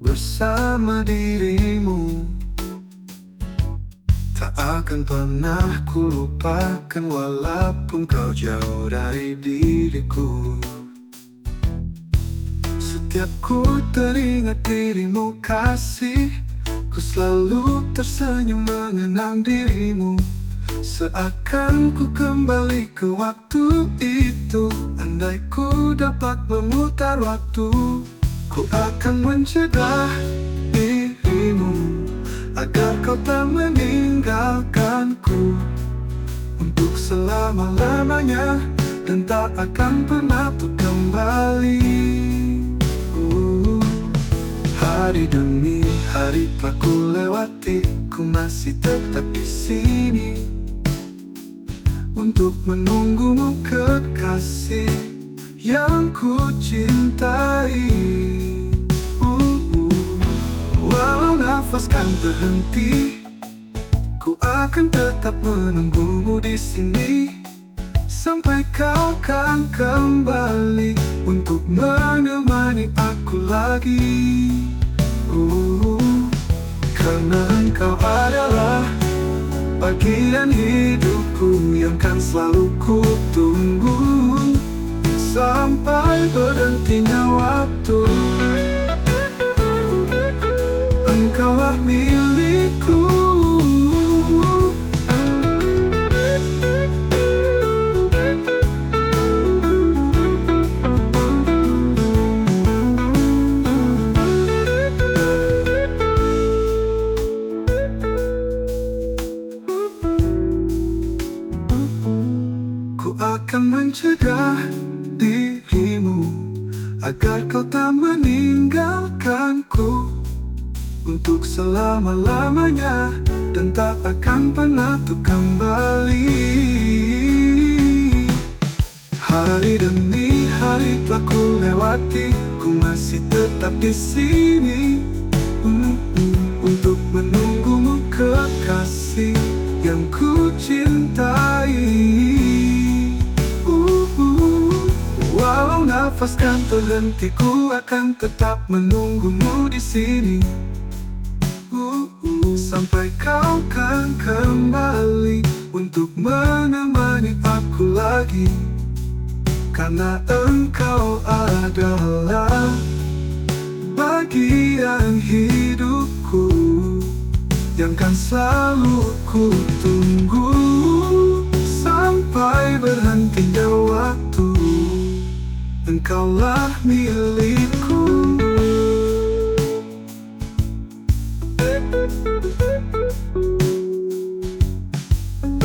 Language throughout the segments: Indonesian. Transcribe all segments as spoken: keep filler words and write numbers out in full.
bersama dirimu. Tak akan pernah ku lupakan walaupun kau jauh dari diriku. Setiap ku teringat dirimu kasih, ku selalu tersenyum mengenang dirimu. Seakan ku kembali ke waktu itu. Andai ku dapat memutar waktu, ku akan mencegah dirimu agar kau tak meninggalkanku untuk selama-lamanya, dan tak akan pernah untuk kembali. uh, Hari demi hari telah ku lewati, ku masih tetap di sini untuk menunggumu kekasih yang ku cintai. uh, uh. Walau nafas kan berhenti, ku akan tetap menunggumu di sini sampai kau kan kembali untuk menemani aku lagi. uh, Karena engkau adalah bagian hidupku yang kan selalu ku tunggu sampai berhentinya waktu. Engkaulah milikku. Ku akan mencegah dirimu agar kau tak meninggalkanku untuk selama-lamanya, dan tak akan pernah untuk kembali. Hari demi hari telah ku lewati, ku masih tetap di sini mm, mm, untuk menunggumu kekasih yang ku cintai. Walau nafas kan terhenti, ku akan tetap menunggumu di sini uh, uh, sampai kau kan kembali untuk menemani aku lagi. Karena engkau adalah bagian hidupku yang kan selalu ku tunggu sampai berhentinya waktu. Engkaulah milikku.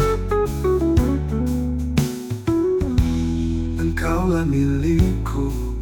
Engkaulah milikku.